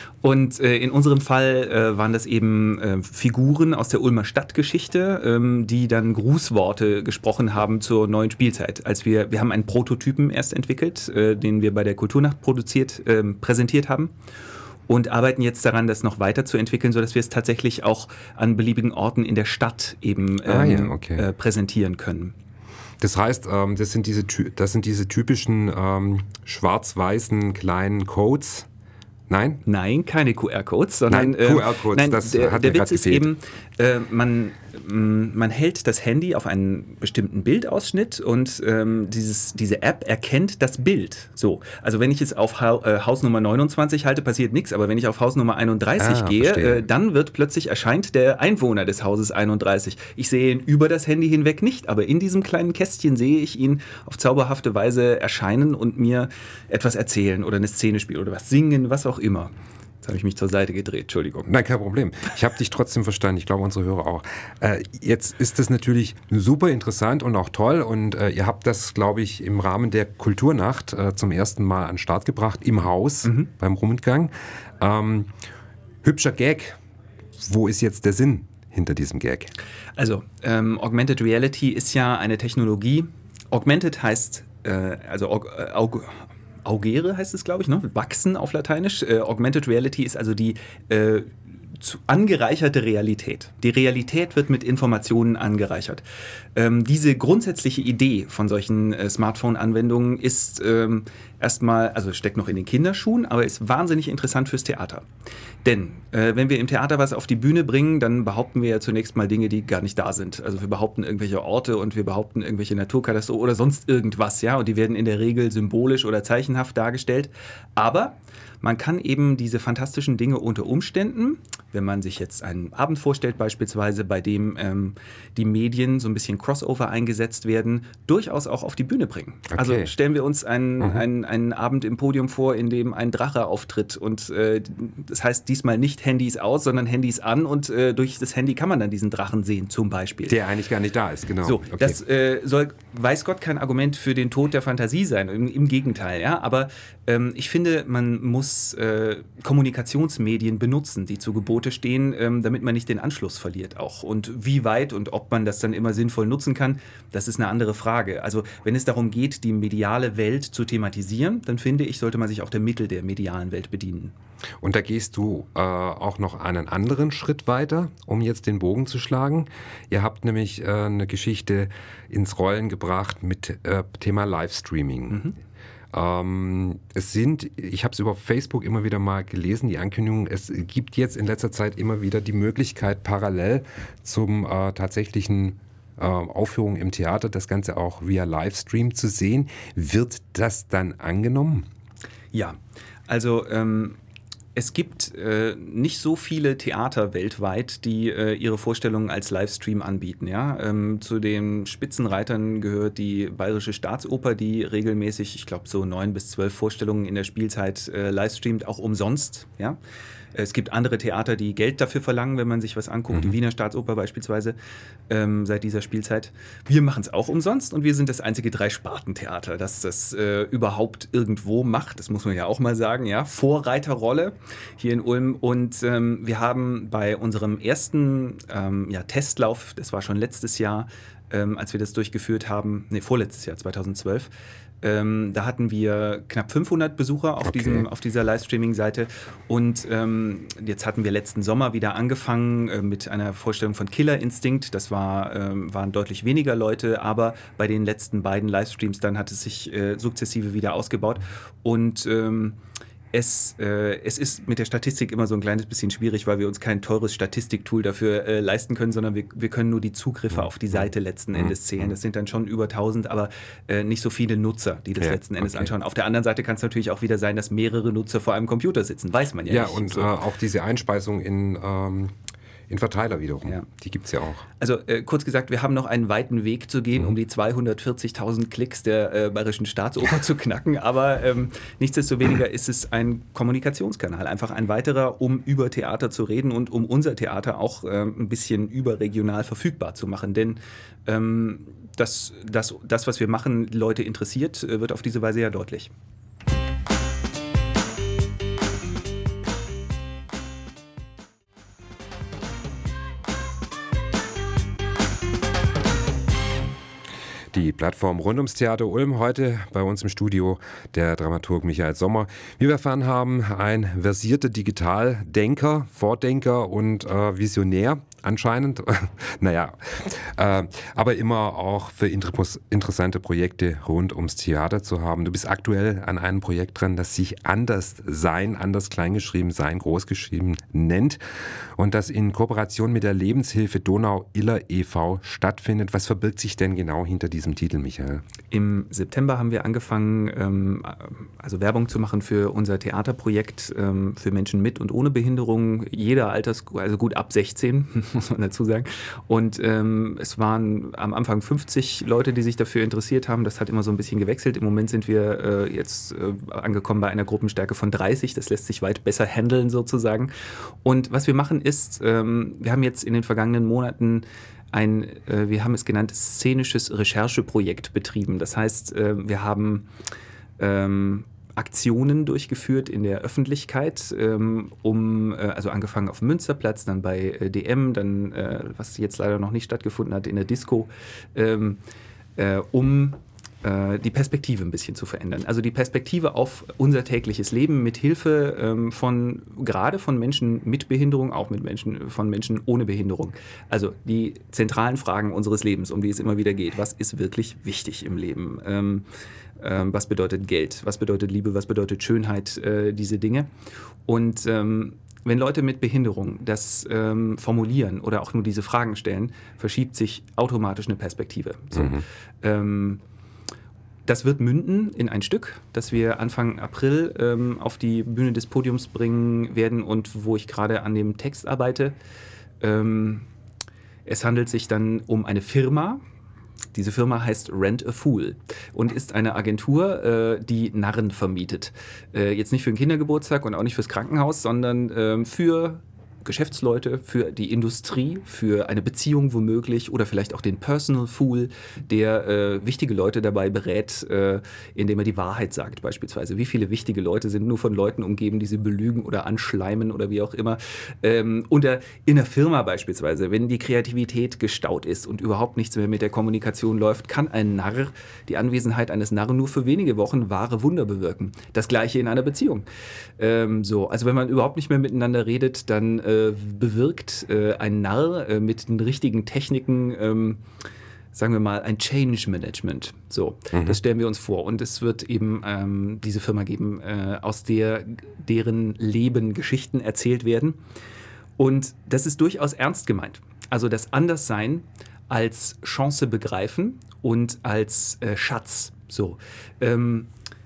Und äh, in unserem Fall äh, waren das eben äh, Figuren aus der Ulmer Stadtgeschichte, ähm, die dann Grußworte gesprochen haben zur neuen Spielzeit. Als wir, wir haben einen Prototypen erst entwickelt, äh, den wir bei der Kulturnacht produziert, äh, präsentiert haben. Und arbeiten jetzt daran, das noch weiterzuentwickeln, sodass wir es tatsächlich auch an beliebigen Orten in der Stadt eben ähm, Ah ja, okay. äh, präsentieren können. Das heißt, ähm, das sind diese, das sind diese typischen ähm, schwarz-weißen kleinen Codes. Nein? Nein, keine Q R-Codes, sondern Nein, Q R-Codes, nein, das der, hat der mir Witz grad ist gefehlt. eben, äh, man, mh, man hält das Handy auf einen bestimmten Bildausschnitt und ähm, dieses, diese App erkennt das Bild. So, also wenn ich es auf ha- äh, Haus Nummer neunundzwanzig halte, passiert nichts, aber wenn ich auf Haus Nummer einunddreißig Ah, gehe, verstehe. äh, dann wird plötzlich erscheint der Einwohner des Hauses einunddreißig. Ich sehe ihn über das Handy hinweg nicht, aber in diesem kleinen Kästchen sehe ich ihn auf zauberhafte Weise erscheinen und mir etwas erzählen oder eine Szene spielen oder was singen, was auch immer. Jetzt habe ich mich zur Seite gedreht, Entschuldigung. Nein, kein Problem. Ich habe dich trotzdem verstanden. Ich glaube, unsere Hörer auch. Äh, jetzt ist das natürlich super interessant und auch toll. Und äh, ihr habt das, glaube ich, im Rahmen der Kulturnacht äh, zum ersten Mal an den Start gebracht, im Haus, mhm. beim Rundgang. Ähm, hübscher Gag. Wo ist jetzt der Sinn hinter diesem Gag? Also, ähm, Augmented Reality ist ja eine Technologie. Augmented heißt, äh, also aug, äh, aug, augere heißt es, glaube ich, ne? Wachsen auf Lateinisch. Äh, Augmented Reality ist also die äh, zu angereicherte Realität. Die Realität wird mit Informationen angereichert. Ähm, diese grundsätzliche Idee von solchen äh, Smartphone-Anwendungen ist ähm, erstmal, also steckt noch in den Kinderschuhen, aber ist wahnsinnig interessant fürs Theater. Denn äh, wenn wir im Theater was auf die Bühne bringen, dann behaupten wir ja zunächst mal Dinge, die gar nicht da sind. Also wir behaupten irgendwelche Orte und wir behaupten irgendwelche Naturkatastrophen oder sonst irgendwas, ja, und die werden in der Regel symbolisch oder zeichenhaft dargestellt. Aber man kann eben diese fantastischen Dinge unter Umständen, wenn man sich jetzt einen Abend vorstellt beispielsweise, bei dem ähm, die Medien so ein bisschen Crossover eingesetzt werden, durchaus auch auf die Bühne bringen. Okay. Also stellen wir uns einen, Mhm. einen, einen Abend im Podium vor, in dem ein Drache auftritt und äh, das heißt diesmal nicht Handys aus, sondern Handys an und äh, durch das Handy kann man dann diesen Drachen sehen zum Beispiel. Der eigentlich gar nicht da ist, genau. So, Okay. das äh, soll, weiß Gott, kein Argument für den Tod der Fantasie sein, im, im Gegenteil, ja, aber ähm, ich finde, man muss äh, Kommunikationsmedien benutzen, die zu Gebote stehen, ähm, damit man nicht den Anschluss verliert auch. Und wie weit und ob man das dann immer sinnvoll nutzen kann, das ist eine andere Frage. Also wenn es darum geht, die mediale Welt zu thematisieren, dann finde ich, sollte man sich auch der Mittel der medialen Welt bedienen. Und da gehst du äh, auch noch einen anderen Schritt weiter, um jetzt den Bogen zu schlagen. Ihr habt nämlich äh, eine Geschichte ins Rollen gebracht mit äh, Thema Livestreaming. Mhm. Ähm, es sind, ich habe es über Facebook immer wieder mal gelesen, die Ankündigung, es gibt jetzt in letzter Zeit immer wieder die Möglichkeit, parallel zum äh, tatsächlichen äh, Aufführung im Theater, das Ganze auch via Livestream zu sehen. Wird das dann angenommen? Ja, also ähm, Es gibt äh, nicht so viele Theater weltweit, die äh, ihre Vorstellungen als Livestream anbieten. Ja? Ähm, zu den Spitzenreitern gehört die Bayerische Staatsoper, die regelmäßig, ich glaube, so neun bis zwölf Vorstellungen in der Spielzeit äh, livestreamt, auch umsonst. Ja? Es gibt andere Theater, die Geld dafür verlangen, wenn man sich was anguckt. Mhm. Die Wiener Staatsoper beispielsweise ähm, seit dieser Spielzeit. Wir machen es auch umsonst und wir sind das einzige Drei-Sparten-Theater, das das äh, überhaupt irgendwo macht. Das muss man ja auch mal sagen. Ja? Vorreiterrolle hier in Ulm. Und ähm, wir haben bei unserem ersten ähm, ja, Testlauf, das war schon letztes Jahr, ähm, als wir das durchgeführt haben, nee, vorletztes Jahr, zweitausendzwölf, Ähm, da hatten wir knapp fünfhundert Besucher auf, okay. diesem, auf dieser Livestreaming-Seite und ähm, jetzt hatten wir letzten Sommer wieder angefangen äh, mit einer Vorstellung von Killer Instinct. Das war, ähm, waren deutlich weniger Leute, aber bei den letzten beiden Livestreams dann hat es sich äh, sukzessive wieder ausgebaut und ähm, Es, äh, es ist mit der Statistik immer so ein kleines bisschen schwierig, weil wir uns kein teures Statistiktool dafür äh, leisten können, sondern wir, wir können nur die Zugriffe auf die Seite letzten Endes zählen. Das sind dann schon über tausend, aber äh, nicht so viele Nutzer, die das ja, letzten Endes okay. anschauen. Auf der anderen Seite kann es natürlich auch wieder sein, dass mehrere Nutzer vor einem Computer sitzen. Weiß man ja, ja nicht. Ja, und so. äh, auch diese Einspeisung in... Ähm In Verteiler wiederum, ja. Die gibt es ja auch. Also äh, kurz gesagt, wir haben noch einen weiten Weg zu gehen, mhm. um die zweihundertvierzigtausend Klicks der äh, Bayerischen Staatsoper zu knacken. Aber ähm, nichtsdestoweniger ist es ein Kommunikationskanal, einfach ein weiterer, um über Theater zu reden und um unser Theater auch äh, ein bisschen überregional verfügbar zu machen. Denn ähm, das, das, das, was wir machen, Leute interessiert, äh, wird auf diese Weise ja deutlich. Die Plattform rund ums Theater Ulm, heute bei uns im Studio der Dramaturg Michael Sommer. Wie wir erfahren haben, ein versierter Digitaldenker, Vordenker und äh, Visionär anscheinend. naja, äh, aber immer auch für interessante Projekte rund ums Theater zu haben. Du bist aktuell an einem Projekt dran, das sich Anders Sein, anders kleingeschrieben Sein, großgeschrieben nennt und das in Kooperation mit der Lebenshilfe Donau-Iller e V stattfindet. Was verbirgt sich denn genau hinter diesem Titel, Michael? Im September haben wir angefangen, ähm, also Werbung zu machen für unser Theaterprojekt ähm, für Menschen mit und ohne Behinderung, jeder Alters, also gut ab sechzehn, muss man dazu sagen. Und ähm, es waren am Anfang fünfzig Leute, die sich dafür interessiert haben. Das hat immer so ein bisschen gewechselt. Im Moment sind wir äh, jetzt äh, angekommen bei einer Gruppenstärke von dreißig. Das lässt sich weit besser handeln sozusagen. Und was wir machen ist, ähm, wir haben jetzt in den vergangenen Monaten ein, äh, wir haben es genannt, szenisches Rechercheprojekt betrieben. Das heißt, äh, wir haben ähm, Aktionen durchgeführt in der Öffentlichkeit, ähm, um, äh, also angefangen auf dem Münsterplatz, dann bei äh, D M, dann, äh, was jetzt leider noch nicht stattgefunden hat, in der Disco, ähm, äh, um äh, die Perspektive ein bisschen zu verändern. Also die Perspektive auf unser tägliches Leben mit Hilfe ähm, von, gerade von Menschen mit Behinderung, auch mit Menschen, von Menschen ohne Behinderung. Also die zentralen Fragen unseres Lebens, um die es immer wieder geht. Was ist wirklich wichtig im Leben? Ähm, Was bedeutet Geld? Was bedeutet Liebe? Was bedeutet Schönheit? Äh, diese Dinge. Und ähm, wenn Leute mit Behinderung das ähm, formulieren oder auch nur diese Fragen stellen, verschiebt sich automatisch eine Perspektive. So. Mhm. Ähm, das wird münden in ein Stück, das wir Anfang April ähm, auf die Bühne des Podiums bringen werden und wo ich gerade an dem Text arbeite. Ähm, es handelt sich dann um eine Firma. Diese Firma heißt Rent a Fool und ist eine Agentur, äh, die Narren vermietet. Äh, jetzt nicht für den Kindergeburtstag und auch nicht fürs Krankenhaus, sondern äh, für Geschäftsleute, für die Industrie, für eine Beziehung womöglich oder vielleicht auch den Personal Fool, der äh, wichtige Leute dabei berät, äh, indem er die Wahrheit sagt beispielsweise. Wie viele wichtige Leute sind nur von Leuten umgeben, die sie belügen oder anschleimen oder wie auch immer. Ähm, oder in der Firma beispielsweise, wenn die Kreativität gestaut ist und überhaupt nichts mehr mit der Kommunikation läuft, kann ein Narr, die Anwesenheit eines Narren nur für wenige Wochen wahre Wunder bewirken. Das Gleiche in einer Beziehung. Ähm, so, also wenn man überhaupt nicht mehr miteinander redet, dann äh, bewirkt äh, ein Narr äh, mit den richtigen Techniken, ähm, sagen wir mal, ein Change Management. So, mhm. Das stellen wir uns vor. Und es wird eben ähm, diese Firma geben, äh, aus der deren Leben Geschichten erzählt werden. Und das ist durchaus ernst gemeint. Also das Anderssein als Chance begreifen und als äh, Schatz. So, ähm,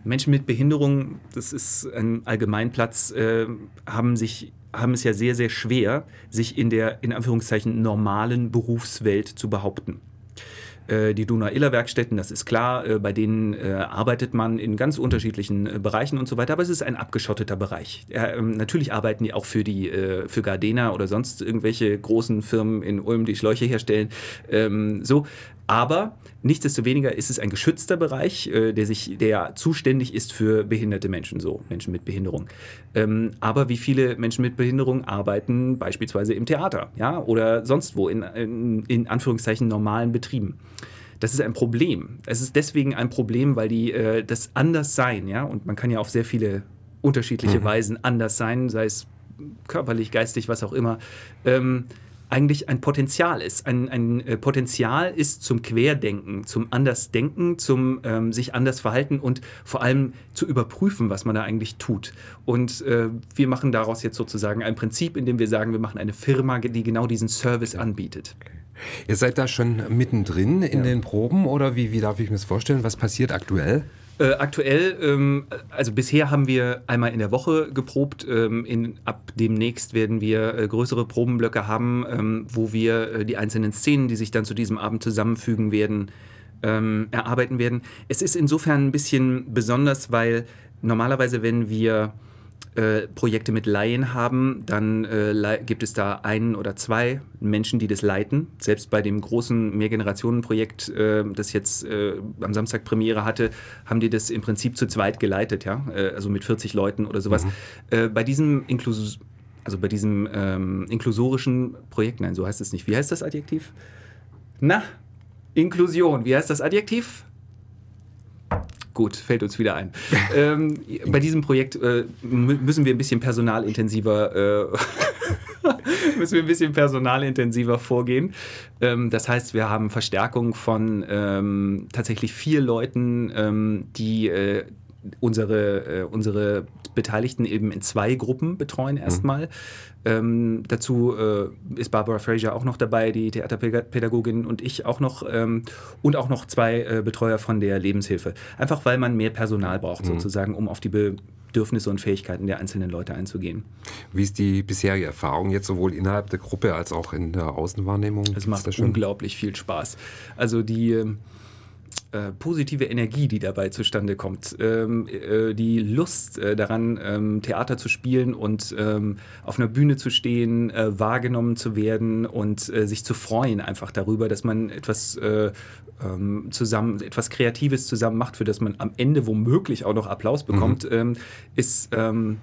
Menschen mit Behinderung, das ist ein Allgemeinplatz, äh, haben sich haben es ja sehr, sehr schwer, sich in der, in Anführungszeichen, normalen Berufswelt zu behaupten. Die Donau-Iller-Werkstätten, das ist klar, bei denen äh, arbeitet man in ganz unterschiedlichen äh, Bereichen und so weiter, aber es ist ein abgeschotteter Bereich. Ja, ähm, natürlich arbeiten die auch für, die, äh, für Gardena oder sonst irgendwelche großen Firmen in Ulm, die Schläuche herstellen. Ähm, so. Aber nichtsdestoweniger ist es ein geschützter Bereich, äh, der, sich, der zuständig ist für behinderte Menschen, so Menschen mit Behinderung. Ähm, aber wie viele Menschen mit Behinderung arbeiten beispielsweise im Theater, ja, oder sonst wo in, in, in Anführungszeichen normalen Betrieben? Das ist ein Problem. Es ist deswegen ein Problem, weil die äh, das Anderssein, ja, und man kann ja auf sehr viele unterschiedliche mhm. Weisen anders sein, sei es körperlich, geistig, was auch immer, ähm, eigentlich ein Potenzial ist. Ein, ein äh, Potenzial ist zum Querdenken, zum Andersdenken, zum ähm, sich anders verhalten und vor allem zu überprüfen, was man da eigentlich tut. Und äh, wir machen daraus jetzt sozusagen ein Prinzip, indem wir sagen, wir machen eine Firma, die genau diesen Service okay. anbietet. Okay. Ihr seid da schon mittendrin in ja. den Proben oder wie, wie darf ich mir das vorstellen? Was passiert aktuell? Äh, aktuell, ähm, also bisher haben wir einmal in der Woche geprobt. Ähm, in, ab demnächst werden wir äh, größere Probenblöcke haben, ähm, wo wir äh, die einzelnen Szenen, die sich dann zu diesem Abend zusammenfügen werden, ähm, erarbeiten werden. Es ist insofern ein bisschen besonders, weil normalerweise, wenn wir äh, Projekte mit Laien haben, dann äh, gibt es da einen oder zwei Menschen, die das leiten. Selbst bei dem großen Mehrgenerationen-Projekt, äh, das jetzt äh, am Samstag Premiere hatte, haben die das im Prinzip zu zweit geleitet, ja? äh, also mit vierzig Leuten oder sowas. Mhm. Äh, bei diesem Inklus- also bei diesem ähm, inklusorischen Projekt, nein, so heißt es nicht. Wie heißt das Adjektiv? Na, Inklusion. Wie heißt das Adjektiv? Gut, fällt uns wieder ein. ähm, bei diesem Projekt äh, müssen wir ein bisschen personalintensiver äh, müssen wir ein bisschen personalintensiver vorgehen. Ähm, das heißt, wir haben Verstärkung von ähm, tatsächlich vier Leuten, ähm, die äh, unsere, äh, unsere Beteiligten eben in zwei Gruppen betreuen erstmal. Mhm. Ähm, dazu äh, ist Barbara Fraser auch noch dabei, die Theaterpädagogin, und ich auch noch. Ähm, und auch noch zwei äh, Betreuer von der Lebenshilfe. Einfach weil man mehr Personal braucht, mhm. sozusagen, um auf die Bedürfnisse und Fähigkeiten der einzelnen Leute einzugehen. Wie ist die bisherige Erfahrung jetzt sowohl innerhalb der Gruppe als auch in der Außenwahrnehmung? Es macht unglaublich viel Spaß. Also die äh, Äh, positive Energie, die dabei zustande kommt, ähm, äh, die Lust äh, daran, ähm, Theater zu spielen und ähm, auf einer Bühne zu stehen, äh, wahrgenommen zu werden und äh, sich zu freuen einfach darüber, dass man etwas äh, ähm, zusammen, etwas Kreatives zusammen macht, für das man am Ende womöglich auch noch Applaus bekommt, mhm. ähm, ist ähm,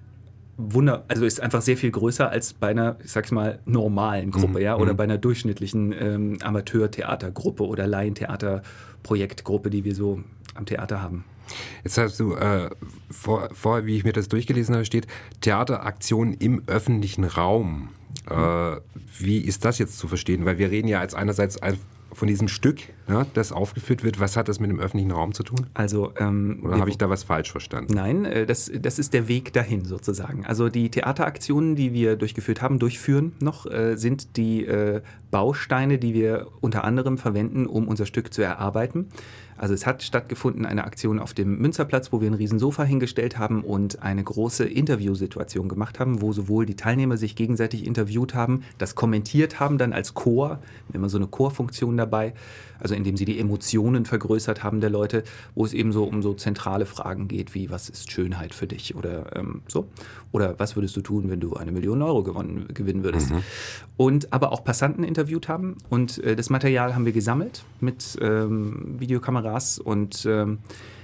Wunder, also ist einfach sehr viel größer als bei einer, ich sag's mal, normalen Gruppe, mhm. ja, oder bei einer durchschnittlichen ähm, Amateur-Theatergruppe oder Laientheater-Projektgruppe, die wir so am Theater haben. Jetzt hast du äh, vor, vor, wie ich mir das durchgelesen habe, steht Theateraktion im öffentlichen Raum. Mhm. Äh, wie ist das jetzt zu verstehen? Weil wir reden ja als einerseits von diesem Stück, ja, das aufgeführt wird. Was hat das mit dem öffentlichen Raum zu tun? Also, ähm, Oder habe ich da was falsch verstanden? Nein, äh, das, das ist der Weg dahin sozusagen. Also die Theateraktionen, die wir durchgeführt haben, durchführen noch, äh, sind die äh, Bausteine, die wir unter anderem verwenden, um unser Stück zu erarbeiten. Also es hat stattgefunden eine Aktion auf dem Münsterplatz, wo wir ein riesen Sofa hingestellt haben und eine große Interviewsituation gemacht haben, wo sowohl die Teilnehmer sich gegenseitig interviewt haben, das kommentiert haben dann als Chor, immer so eine Chorfunktion dabei, also indem sie die Emotionen vergrößert haben der Leute, wo es eben so um so zentrale Fragen geht, wie was ist Schönheit für dich oder ähm, so, oder was würdest du tun, wenn du eine Million Euro gewonnen, gewinnen würdest. Mhm. Und aber auch Passanten interviewt haben und äh, das Material haben wir gesammelt mit ähm, Videokameras und ähm,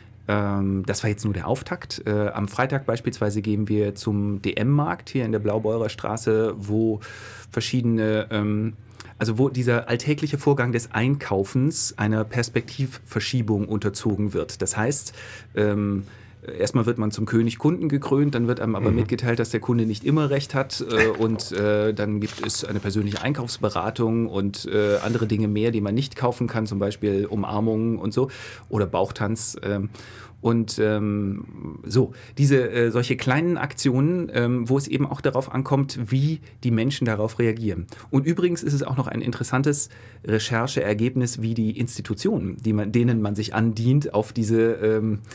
ähm, das war jetzt nur der Auftakt. Äh, am Freitag beispielsweise gehen wir zum D M-Markt hier in der Blaubeurer Straße, wo verschiedene ähm, Also wo dieser alltägliche Vorgang des Einkaufens einer Perspektivverschiebung unterzogen wird. Das heißt, ähm, erstmal wird man zum König Kunden gekrönt, dann wird einem aber mhm. mitgeteilt, dass der Kunde nicht immer recht hat äh, und äh, dann gibt es eine persönliche Einkaufsberatung und äh, andere Dinge mehr, die man nicht kaufen kann, zum Beispiel Umarmungen und so oder Bauchtanz. Ähm, Und ähm, so, diese äh, solche kleinen Aktionen, ähm, wo es eben auch darauf ankommt, wie die Menschen darauf reagieren. Und übrigens ist es auch noch ein interessantes Rechercheergebnis, wie die Institutionen, die man, denen man sich andient, auf diese, ähm,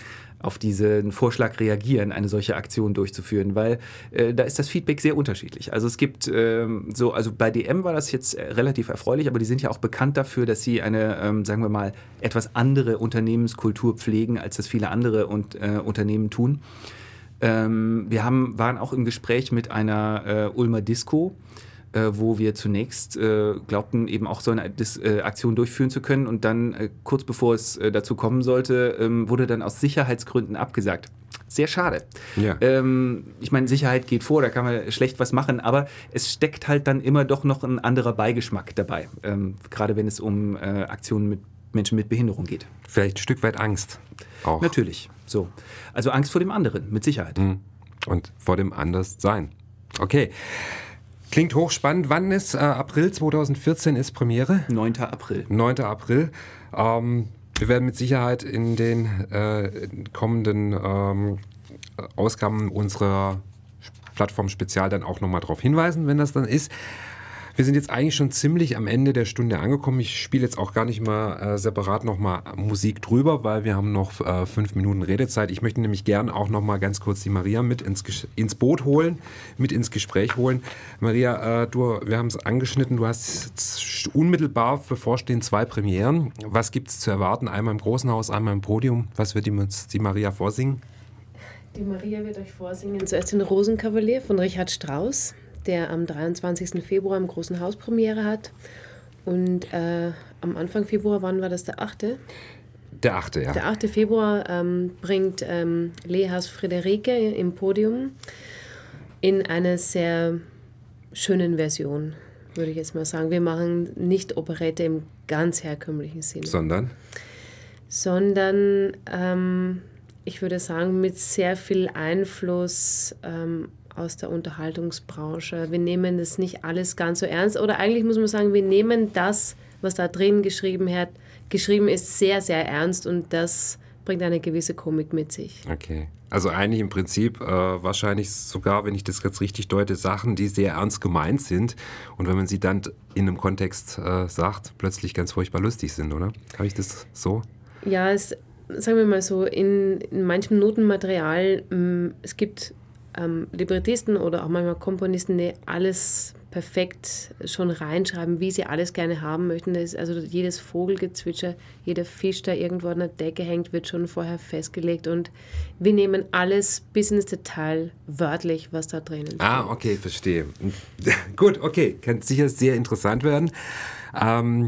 auf diesen Vorschlag reagieren, eine solche Aktion durchzuführen, weil äh, da ist das Feedback sehr unterschiedlich. Also es gibt ähm, so, also bei D M war das jetzt relativ erfreulich, aber die sind ja auch bekannt dafür, dass sie eine, ähm, sagen wir mal, etwas andere Unternehmenskultur pflegen, als das viele andere und, äh, Unternehmen tun. Ähm, wir haben, waren auch im Gespräch mit einer äh, Ulmer Disco, Äh, wo wir zunächst äh, glaubten, eben auch so eine Dis- äh, Aktion durchführen zu können. Und dann, äh, kurz bevor es äh, dazu kommen sollte, ähm, wurde dann aus Sicherheitsgründen abgesagt. Sehr schade. Ja. Ähm, ich meine, Sicherheit geht vor, da kann man schlecht was machen, aber es steckt halt dann immer doch noch ein anderer Beigeschmack dabei. Ähm, gerade wenn es um äh, Aktionen mit Menschen mit Behinderung geht. Vielleicht ein Stück weit Angst auch. Natürlich. So. Also Angst vor dem anderen, mit Sicherheit. Und vor dem Anderssein. Okay. Klingt hochspannend. Wann ist äh, April zweitausendvierzehn ist Premiere? neunter April. neunter April. Ähm, wir werden mit Sicherheit in den äh, kommenden ähm, Ausgaben unserer Plattform Spezial dann auch nochmal darauf hinweisen, wenn das dann ist. Wir sind jetzt eigentlich schon ziemlich am Ende der Stunde angekommen. Ich spiele jetzt auch gar nicht mal äh, separat nochmal Musik drüber, weil wir haben noch äh, fünf Minuten Redezeit. Ich möchte nämlich gern auch nochmal ganz kurz die Maria mit ins, Ges- ins Boot holen, mit ins Gespräch holen. Maria, äh, du, wir haben es angeschnitten, du hast z- unmittelbar bevorstehen zwei Premieren. Was gibt es zu erwarten? Einmal im Großen Haus, einmal im Podium. Was wird die, uns die Maria vorsingen? Die Maria wird euch vorsingen zuerst den Rosenkavalier von Richard Strauss, der am dreiundzwanzigsten Februar im Großen Haus Premiere hat. Und äh, am Anfang Februar, wann war das, der achte? Der achte, ja. Der achte Februar ähm, bringt ähm, Lehas Friederike im Podium in einer sehr schönen Version, würde ich jetzt mal sagen. Wir machen nicht Operette im ganz herkömmlichen Sinne. Sondern? Sondern, ähm, ich würde sagen, mit sehr viel Einfluss ähm, aus der Unterhaltungsbranche. Wir nehmen das nicht alles ganz so ernst. Oder eigentlich muss man sagen, wir nehmen das, was da drin geschrieben, hat, geschrieben ist, sehr, sehr ernst. Und das bringt eine gewisse Komik mit sich. Okay. Also eigentlich im Prinzip äh, wahrscheinlich sogar, wenn ich das ganz richtig deute, Sachen, die sehr ernst gemeint sind. Und wenn man sie dann in einem Kontext äh, sagt, plötzlich ganz furchtbar lustig sind, oder? Habe ich das so? Ja, es, sagen wir mal so, in, in manchem Notenmaterial, mh, es gibt Ähm, Librettisten oder auch manchmal Komponisten, die alles perfekt schon reinschreiben, wie sie alles gerne haben möchten. Das ist also jedes Vogelgezwitscher, jeder Fisch, der irgendwo an der Decke hängt, wird schon vorher festgelegt. Und wir nehmen alles bis ins Detail wörtlich, was da drinnen steht. Ah, okay, verstehe. Gut, okay, kann sicher sehr interessant werden. Ähm,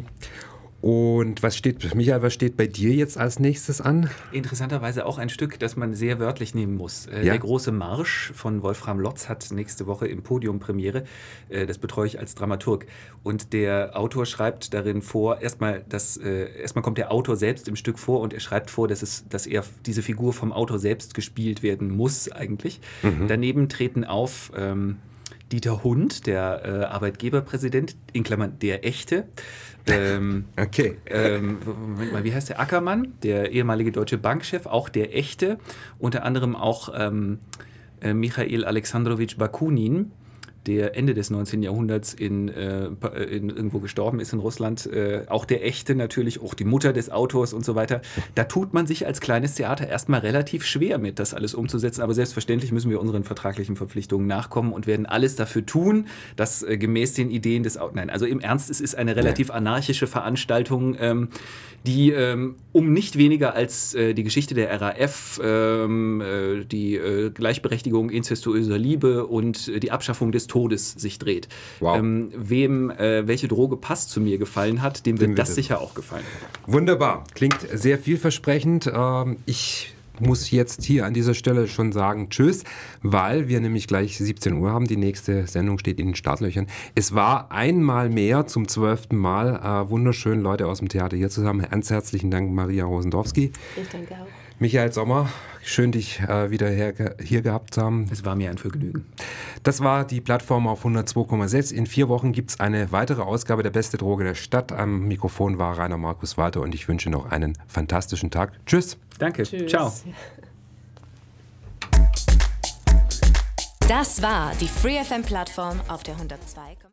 Und was steht, Michael, was steht bei dir jetzt als nächstes an? Interessanterweise auch ein Stück, das man sehr wörtlich nehmen muss. Äh, Ja. Der große Marsch von Wolfram Lotz hat nächste Woche im Podium Premiere. Äh, das betreue ich als Dramaturg. Und der Autor schreibt darin vor, erstmal, dass, äh, erstmal kommt der Autor selbst im Stück vor und er schreibt vor, dass, es, dass er diese Figur vom Autor selbst gespielt werden muss eigentlich. Mhm. Daneben treten auf ähm, Dieter Hund, der äh, Arbeitgeberpräsident, in Klammern der Echte. Ähm, Okay. ähm, Moment mal, wie heißt der? Ackermann, der ehemalige deutsche Bankchef, auch der Echte. Unter anderem auch ähm, äh, Michail Alexandrowitsch Bakunin, der Ende des neunzehnten Jahrhunderts in, äh, in irgendwo gestorben ist in Russland. Äh, auch der Echte natürlich, auch die Mutter des Autors und so weiter. Da tut man sich als kleines Theater erstmal relativ schwer mit, das alles umzusetzen. Aber selbstverständlich müssen wir unseren vertraglichen Verpflichtungen nachkommen und werden alles dafür tun, dass äh, gemäß den Ideen des Autors... Nein, also im Ernst, es ist eine relativ anarchische Veranstaltung, ähm, die ähm, um nicht weniger als äh, die Geschichte der R A F, ähm, äh, die äh, Gleichberechtigung inzestuöser Liebe und äh, die Abschaffung des Todes sich dreht. Wow. Ähm, wem äh, welche Droge passt zu mir gefallen hat, dem Dem wird wird das es- sicher auch gefallen. Wunderbar. Klingt sehr vielversprechend. Ähm, ich muss jetzt hier an dieser Stelle schon sagen Tschüss, weil wir nämlich gleich siebzehn Uhr haben. Die nächste Sendung steht in den Startlöchern. Es war einmal mehr, zum zwölften Mal, äh, wunderschön, Leute aus dem Theater hier zusammen. Ganz herzlichen Dank, Maria Rosendowski. Ich danke auch. Michael Sommer, schön, dich äh, wieder her, hier gehabt zu haben. Es war mir ein Vergnügen. Das war die Plattform auf hundertzwei Komma sechs. In vier Wochen gibt es eine weitere Ausgabe der Beste Droge der Stadt. Am Mikrofon war Rainer Markus Walter und ich wünsche noch einen fantastischen Tag. Tschüss. Danke. Tschüss. Ciao. Das war die Free F M Plattform auf der hundertzwei Komma sechs.